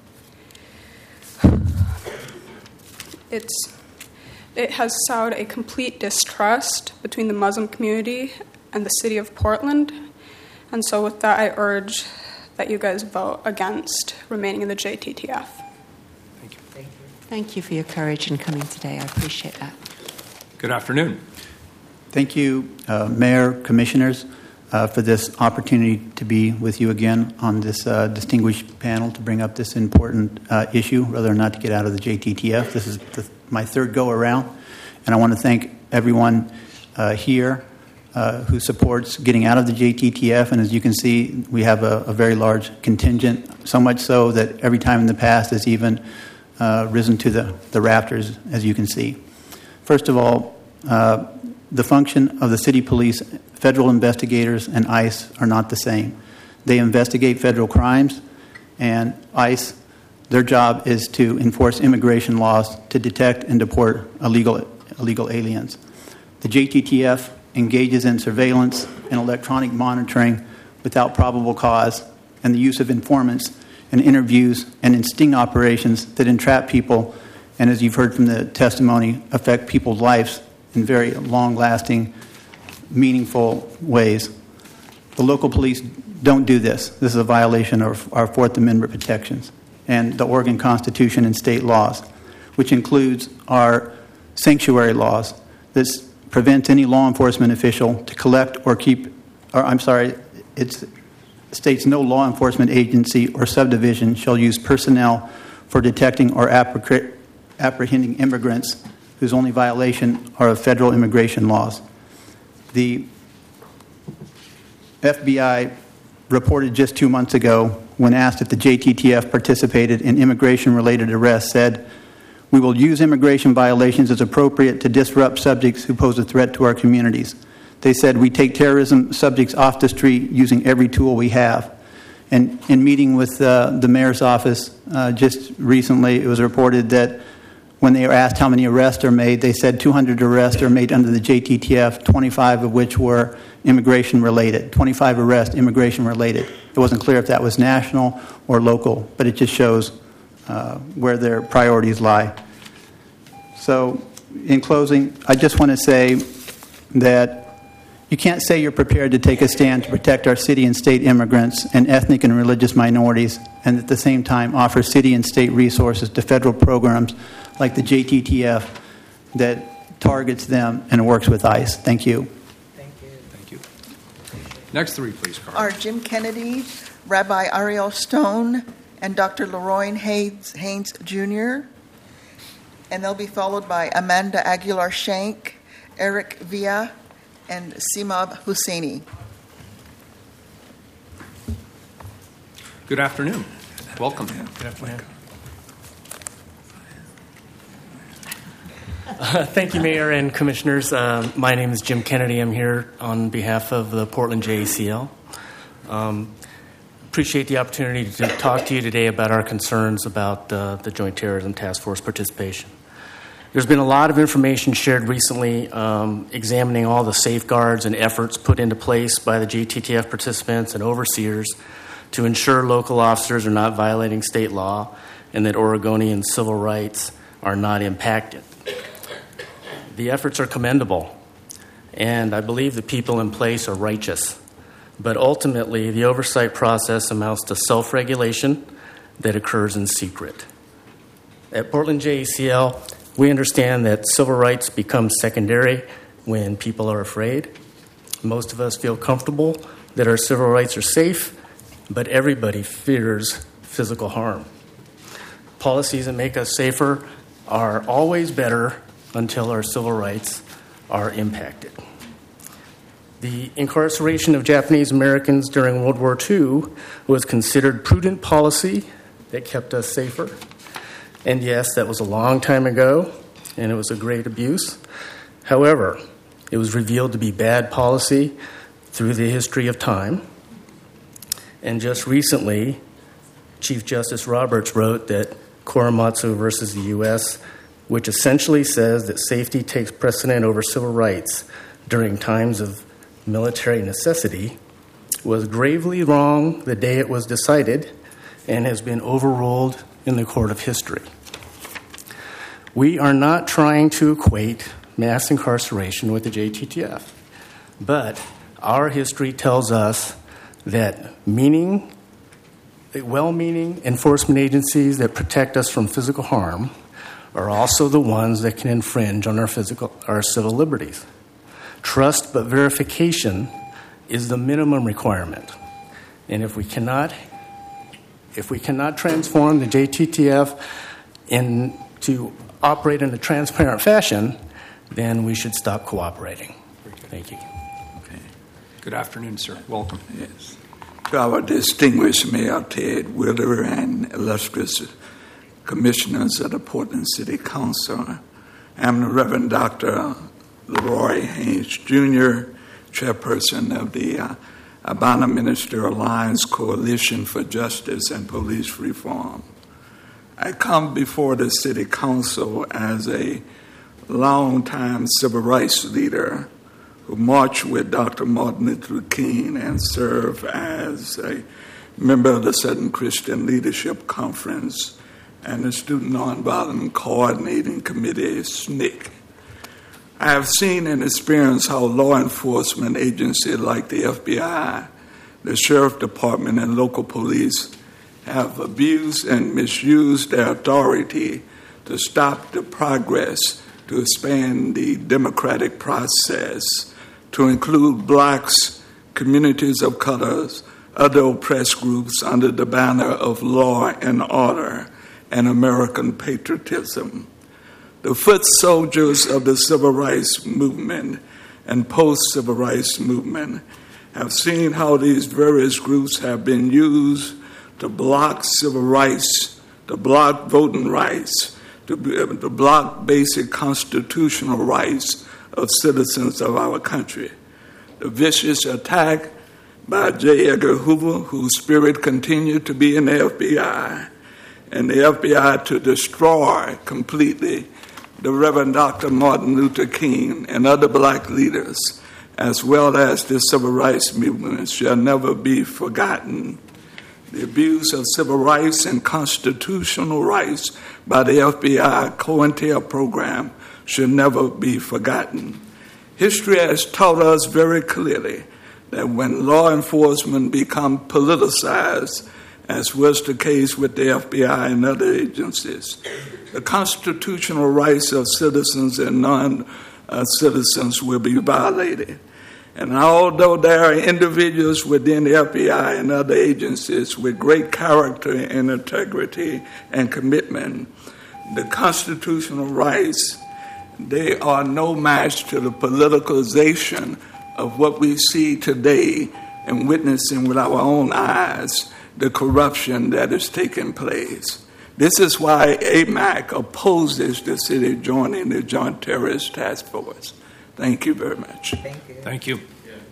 It's, it has sowed a complete distrust between the Muslim community and the city of Portland. And so with that, I urge that you guys vote against remaining in the J T T F. Thank you. Thank you. Thank you for your courage in coming today. I appreciate that. Good afternoon. Thank you, uh, Mayor, Commissioners, uh, for this opportunity to be with you again on this uh, distinguished panel to bring up this important uh, issue, whether or not to get out of the J T T F. This is the, my third go-around, and I want to thank everyone uh, here uh, who supports getting out of the J T T F. And as you can see, we have a, a very large contingent, so much so that every time in the past it's even uh, risen to the, the rafters, as you can see. First of all, uh, the function of the city police, federal investigators, and ICE are not the same. They investigate federal crimes, and ICE Their job is to enforce immigration laws to detect and deport illegal, illegal aliens. The J T T F engages in surveillance and electronic monitoring without probable cause and the use of informants in interviews and in sting operations that entrap people and, as you've heard from the testimony, affect people's lives in very long-lasting, meaningful ways. The local police don't do this. This is a violation of our Fourth Amendment protections and the Oregon Constitution and state laws, which includes our sanctuary laws that prevents any law enforcement official to collect or keep, or I'm sorry, it states no law enforcement agency or subdivision shall use personnel for detecting or appreh- apprehending immigrants whose only violation are of federal immigration laws. The F B I reported just two months ago, when asked if the J T T F participated in immigration-related arrests, said, "We will use immigration violations as appropriate to disrupt subjects who pose a threat to our communities." They said, "We take terrorism subjects off the street using every tool we have." And in meeting with uh, the mayor's office uh, just recently, it was reported that when they were asked how many arrests are made, they said two hundred arrests are made under the J T T F, twenty-five of which were immigration-related. twenty-five arrests, immigration-related. It wasn't clear if that was national or local, but it just shows uh, where their priorities lie. So, in closing, I just want to say that you can't say you're prepared to take a stand to protect our city and state immigrants and ethnic and religious minorities, and at the same time offer city and state resources to federal programs like the J T T F that targets them and works with ICE. Thank you. Thank you. Thank you. Next three, please, Carl. Are Jim Kennedy, Rabbi Ariel Stone, and Doctor Leroy Haynes, Haynes Junior And they'll be followed by Amanda Aguilar-Shank, Eric Villa, and Simab Husseini. Good afternoon. Welcome. Good afternoon. Uh, thank you, Mayor and Commissioners. Uh, my name is Jim Kennedy. I'm here on behalf of the Portland J A C L. Um, appreciate the opportunity to talk to you today about our concerns about uh, the Joint Terrorism Task Force participation. There's been a lot of information shared recently um, examining all the safeguards and efforts put into place by the J T T F participants and overseers to ensure local officers are not violating state law and that Oregonian civil rights are not impacted. The efforts are commendable, and I believe the people in place are righteous. But ultimately, the oversight process amounts to self-regulation that occurs in secret. At Portland J A C L, we understand that civil rights become secondary when people are afraid. Most of us feel comfortable that our civil rights are safe, but everybody fears physical harm. Policies that make us safer are always better until our civil rights are impacted. The incarceration of Japanese Americans during World War Two was considered prudent policy that kept us safer. And yes, that was a long time ago, and it was a great abuse. However, it was revealed to be bad policy through the history of time. And just recently, Chief Justice Roberts wrote that Korematsu versus the U S, which essentially says that safety takes precedent over civil rights during times of military necessity, was gravely wrong the day it was decided and has been overruled in the court of history. We are not trying to equate mass incarceration with the J T T F, but our history tells us that meaning, well-meaning enforcement agencies that protect us from physical harm are also the ones that can infringe on our physical, our civil liberties. Trust but verification is the minimum requirement. And if we cannot, if we cannot transform the J T T F into operate in a transparent fashion, then we should stop cooperating. Thank you. Okay. Good afternoon, sir. Welcome. Yes. To our distinguished Mayor Ted Wheeler and illustrious commissioners of the Portland City Council, I'm the Reverend Doctor Leroy Haynes Junior, chairperson of the uh, Albina Minister Alliance Coalition for Justice and Police Reform. I come before the City Council as a longtime civil rights leader who marched with Doctor Martin Luther King and served as a member of the Southern Christian Leadership Conference and the Student Nonviolent Coordinating Committee, S N C C. I have seen and experienced how law enforcement agencies like the F B I, the Sheriff Department, and local police have abused and misused their authority to stop the progress to expand the democratic process to include blacks, communities of colors, other oppressed groups under the banner of law and order and American patriotism. The foot soldiers of the civil rights movement and post-civil rights movement have seen how these various groups have been used to block civil rights, to block voting rights, to, to block basic constitutional rights of citizens of our country. The vicious attack by J. Edgar Hoover, whose spirit continued to be in the F B I, and the F B I to destroy completely the Reverend Doctor Martin Luther King and other black leaders, as well as the civil rights movement, shall never be forgotten. The abuse of civil rights and constitutional rights by the F B I COINTEL program should never be forgotten. History has taught us very clearly that when law enforcement become politicized, as was the case with the F B I and other agencies, the constitutional rights of citizens and non-citizens will be violated. And although there are individuals within the F B I and other agencies with great character and integrity and commitment, the constitutional rights, they are no match to the politicalization of what we see today and witnessing with our own eyes, the corruption that is taking place. This is why A M A C opposes the city joining the Joint Terrorist Task Force. Thank you very much. Thank you. Thank you.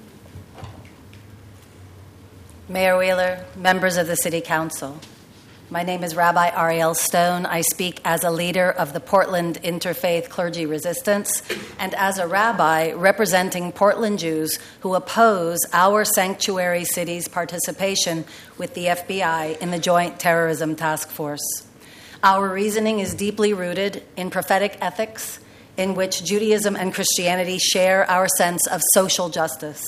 Mayor Wheeler, members of the City Council, my name is Rabbi Ariel Stone. I speak as a leader of the Portland Interfaith Clergy Resistance and as a rabbi representing Portland Jews who oppose our sanctuary city's participation with the F B I in the Joint Terrorism Task Force. Our reasoning is deeply rooted in prophetic ethics in which Judaism and Christianity share our sense of social justice.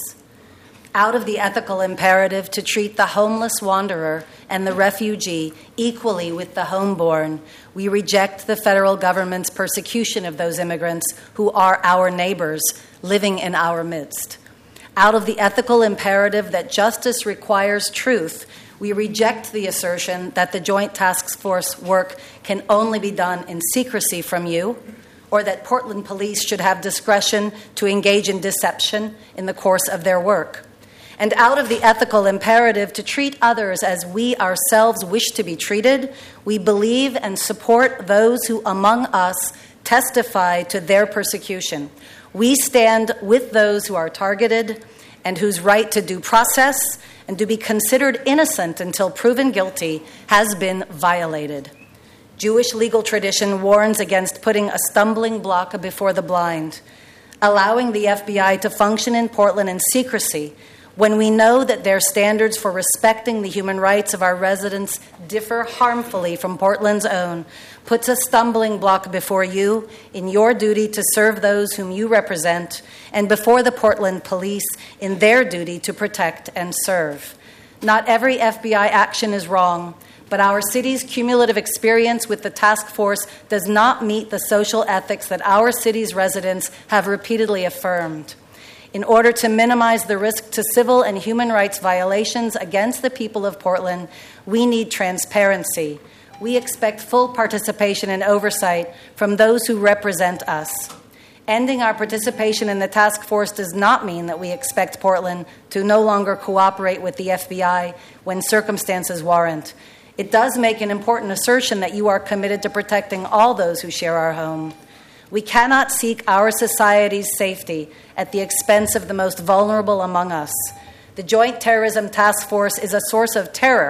Out of the ethical imperative to treat the homeless wanderer and the refugee equally with the homeborn, we reject the federal government's persecution of those immigrants who are our neighbors living in our midst. Out of the ethical imperative that justice requires truth, we reject the assertion that the Joint Task Force work can only be done in secrecy from you, or that Portland police should have discretion to engage in deception in the course of their work. And out of the ethical imperative to treat others as we ourselves wish to be treated, we believe and support those who among us testify to their persecution. We stand with those who are targeted and whose right to due process and to be considered innocent until proven guilty has been violated. Jewish legal tradition warns against putting a stumbling block before the blind, allowing the F B I to function in Portland in secrecy when we know that their standards for respecting the human rights of our residents differ harmfully from Portland's own, puts a stumbling block before you in your duty to serve those whom you represent, and before the Portland police in their duty to protect and serve. Not every F B I action is wrong, but our city's cumulative experience with the task force does not meet the social ethics that our city's residents have repeatedly affirmed. In order to minimize the risk to civil and human rights violations against the people of Portland, we need transparency. We expect full participation and oversight from those who represent us. Ending our participation in the task force does not mean that we expect Portland to no longer cooperate with the F B I when circumstances warrant. It does make an important assertion that you are committed to protecting all those who share our home. We cannot seek our society's safety at the expense of the most vulnerable among us. The Joint Terrorism Task Force is a source of terror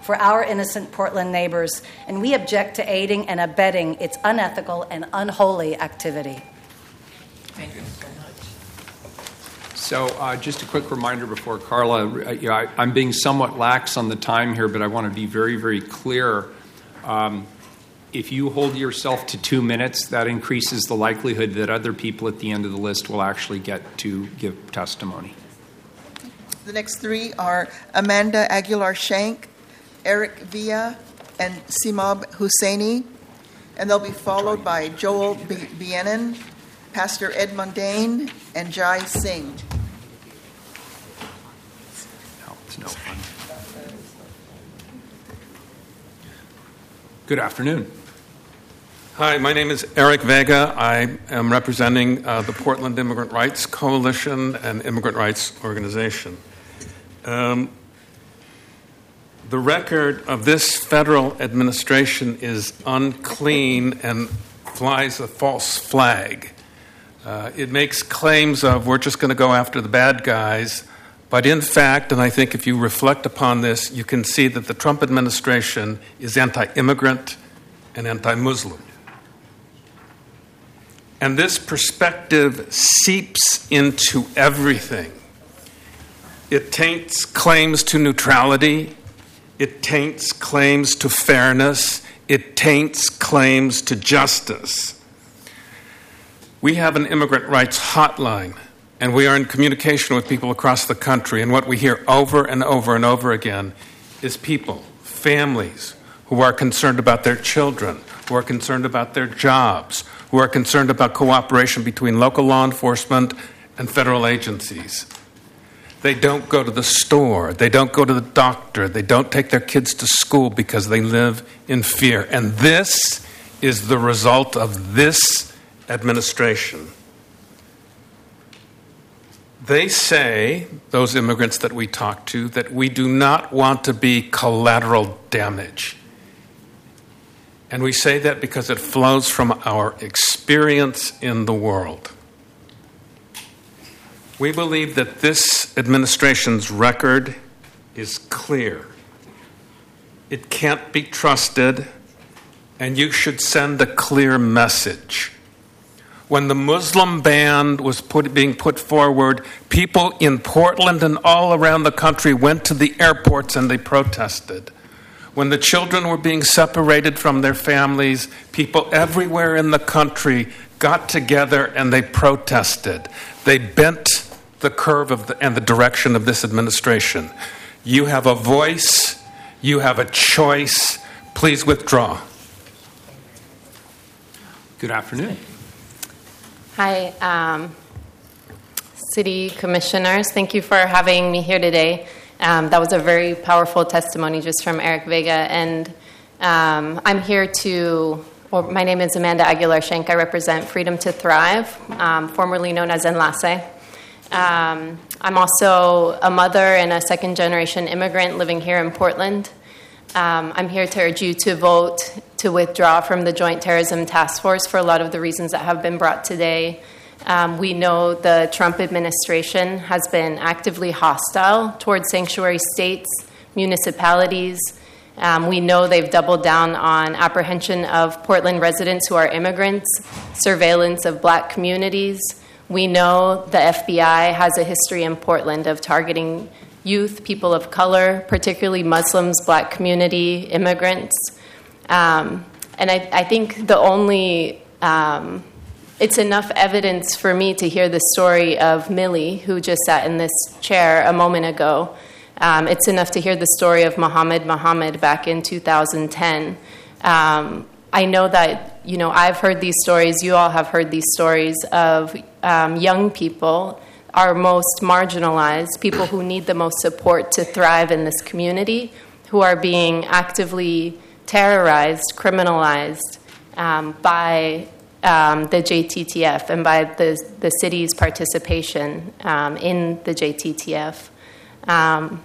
for our innocent Portland neighbors, and we object to aiding and abetting its unethical and unholy activity. Thank you so much. So uh, just a quick reminder before Carla, uh, you know, I, I'm being somewhat lax on the time here, but I want to be very, very clear. Um, if you hold yourself to two minutes, that increases the likelihood that other people at the end of the list will actually get to give testimony. The next three are Amanda Aguilar-Shank, Eric Villa, and Simab Husseini, and they'll be followed by Joel B- Bienin, Pastor Ed Mundane, and Jai Singh. No, it's no fun. Good afternoon. Hi, my name is Eric Vega. I am representing uh, the Portland Immigrant Rights Coalition and Immigrant Rights Organization. Um, the record of this federal administration is unclean and flies a false flag. Uh, it makes claims of we're just going to go after the bad guys, but in fact, and I think if you reflect upon this, you can see that the Trump administration is anti-immigrant and anti-Muslim. And this perspective seeps into everything. It taints claims to neutrality. It taints claims to fairness. It taints claims to justice. We have an immigrant rights hotline, and we are in communication with people across the country. And what we hear over and over and over again is people, families, who are concerned about their children, who are concerned about their jobs, who are concerned about cooperation between local law enforcement and federal agencies. They don't go to the store. They don't go to the doctor. They don't take their kids to school because they live in fear. And this is the result of this administration. They say, those immigrants that we talk to, that we do not want to be collateral damage. And we say that because it flows from our experience in the world. We believe that this administration's record is clear. It can't be trusted, and you should send a clear message. When the Muslim ban was put, being put forward, people in Portland and all around the country went to the airports and they protested. When the children were being separated from their families, people everywhere in the country got together and they protested. They bent the curve of the, and the direction of this administration. You have a voice. You have a choice. Please withdraw. Good afternoon. Hi, um, City Commissioners. Thank you for having me here today. Um, that was a very powerful testimony just from Eric Vega. And um, I'm here to, well, my name is Amanda Aguilar-Shank. I represent Freedom to Thrive, um, formerly known as Enlace. Um, I'm also a mother and a second-generation immigrant living here in Portland. Um, I'm here to urge you to vote to withdraw from the Joint Terrorism Task Force for a lot of the reasons that have been brought today. Um, we know the Trump administration has been actively hostile towards sanctuary states, municipalities. Um, we know they've doubled down on apprehension of Portland residents who are immigrants, surveillance of black communities. We know the F B I has a history in Portland of targeting youth, people of color, particularly Muslims, black community, immigrants. Um, and I, I think the only, um, it's enough evidence for me to hear the story of Millie, who just sat in this chair a moment ago. Um, it's enough to hear the story of Muhammad Muhammad back in two thousand ten. Um, I know that, you know, I've heard these stories, you all have heard these stories of um, young people, our most marginalized, people who need the most support to thrive in this community, who are being actively terrorized, criminalized um, by um, the J T T F and by the, the city's participation um, in the J T T F. Um,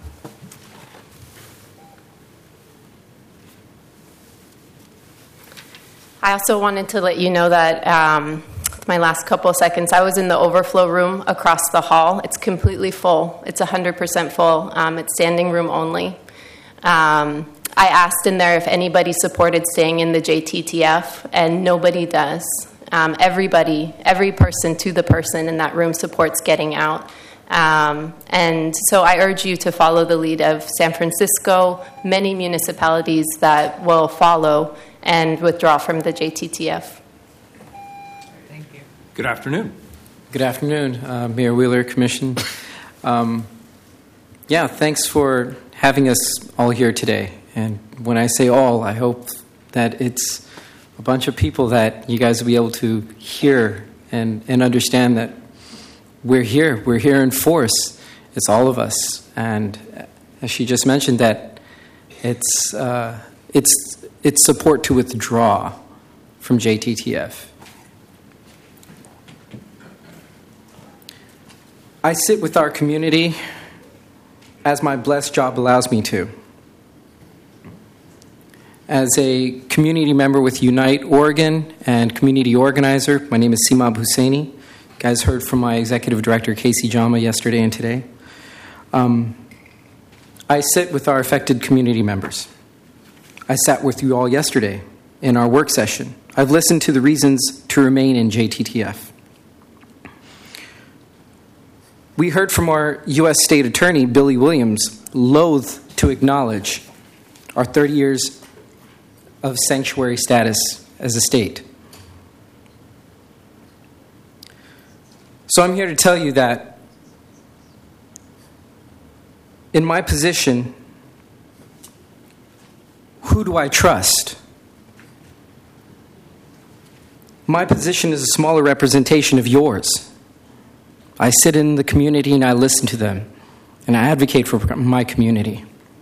I also wanted to let you know that um, my last couple of seconds, I was in the overflow room across the hall. It's completely full. It's one hundred percent full. Um, it's standing room only. Um, I asked in there if anybody supported staying in the J T T F, and nobody does. Um, everybody, every person to the person in that room supports getting out. Um, and so I urge you to follow the lead of San Francisco, many municipalities that will follow and withdraw from the J T T F. Thank you. Good afternoon. Good afternoon, uh, Mayor Wheeler, Commission. Um, yeah, thanks for having us all here today. And when I say all, I hope that it's a bunch of people that you guys will be able to hear and, and understand that we're here. We're here in force. It's all of us. And as she just mentioned, that it's uh, it's it's support to withdraw from J T T F. I sit with our community as my blessed job allows me to. As a community member with Unite Oregon and community organizer, my name is Simab Husseini. You guys heard from my executive director, Casey Jama, yesterday and today. Um, I sit with our affected community members. I sat with you all yesterday in our work session. I've listened to the reasons to remain in J T T F. We heard from our U S State Attorney, Billy Williams, loath to acknowledge our thirty years of sanctuary status as a state. So I'm here to tell you that in my position, who do I trust? My position is a smaller representation of yours. I sit in the community and I listen to them, and I advocate for my community.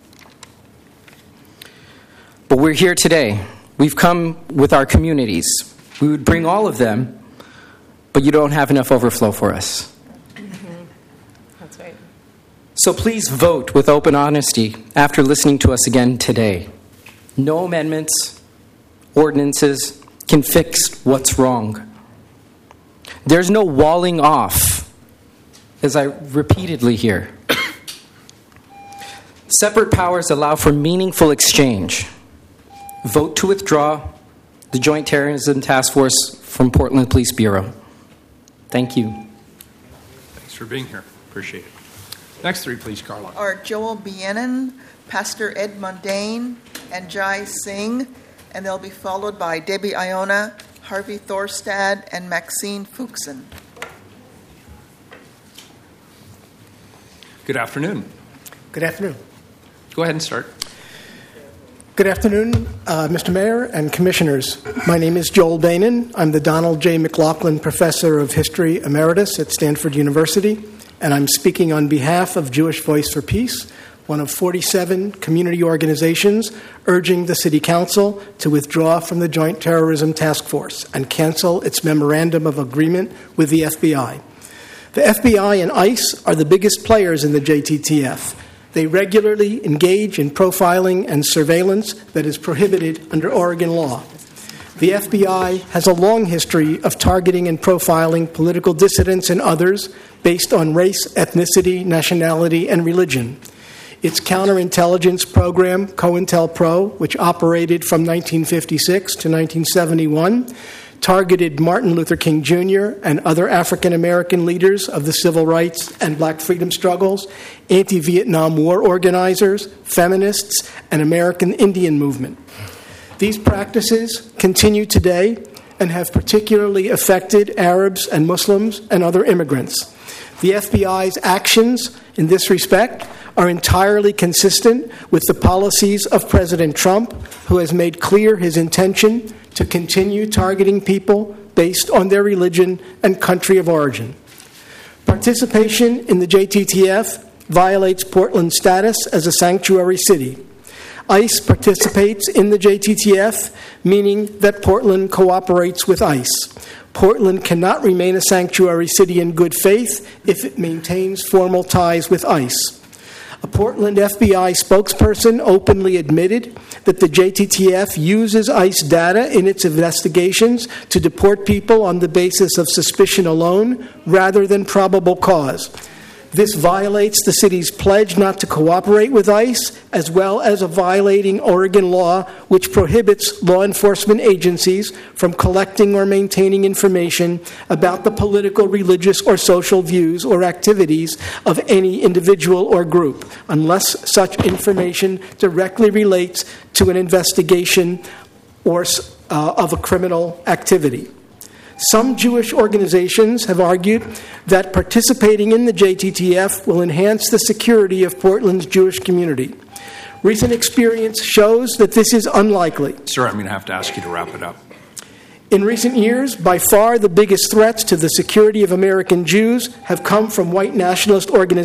But we're here today. We've come with our communities. We would bring all of them, but you don't have enough overflow for us. Mm-hmm. That's right. So please vote with open honesty after listening to us again today. No amendments, ordinances can fix what's wrong. There's no walling off, as I repeatedly hear. Separate powers allow for meaningful exchange. Vote to withdraw the Joint Terrorism Task Force from Portland Police Bureau. Thank you. Thanks for being here. Appreciate it. Next three, please, Carla. Are Joel Bienin, Pastor Ed Mundane, and Jai Singh, and they'll be followed by Debbie Iona, Harvey Thorstad, and Maxine Fuchsen. Good afternoon. Good afternoon. Go ahead and start. Good afternoon, uh, Mister Mayor and Commissioners. My name is Joel Bienin. I'm the Donald J. McLaughlin Professor of History Emeritus at Stanford University, and I'm speaking on behalf of Jewish Voice for Peace, one of forty-seven community organizations urging the City Council to withdraw from the Joint Terrorism Task Force and cancel its memorandum of agreement with the F B I. The F B I and ICE are the biggest players in the J T T F. They regularly engage in profiling and surveillance that is prohibited under Oregon law. The F B I has a long history of targeting and profiling political dissidents and others based on race, ethnicity, nationality, and religion. Its counterintelligence program, COINTELPRO, which operated from nineteen fifty-six to nineteen seventy-one, targeted Martin Luther King Junior and other African American leaders of the civil rights and black freedom struggles, anti-Vietnam War organizers, feminists, and American Indian movement. These practices continue today and have particularly affected Arabs and Muslims and other immigrants. The F B I's actions in this respect are entirely consistent with the policies of President Trump, who has made clear his intention to continue targeting people based on their religion and country of origin. Participation in the J T T F violates Portland's status as a sanctuary city. ICE participates in the J T T F, meaning that Portland cooperates with ICE. Portland cannot remain a sanctuary city in good faith if it maintains formal ties with ICE. A Portland F B I spokesperson openly admitted that the J T T F uses ICE data in its investigations to deport people on the basis of suspicion alone rather than probable cause. This violates the city's pledge not to cooperate with ICE, as well as a violating Oregon law which prohibits law enforcement agencies from collecting or maintaining information about the political, religious, or social views or activities of any individual or group, unless such information directly relates to an investigation or uh, of a criminal activity. Some Jewish organizations have argued that participating in the J T T F will enhance the security of Portland's Jewish community. Recent experience shows that this is unlikely. Sir, I'm going to have to ask you to wrap it up. In recent years, by far the biggest threats to the security of American Jews have come from white nationalist organizations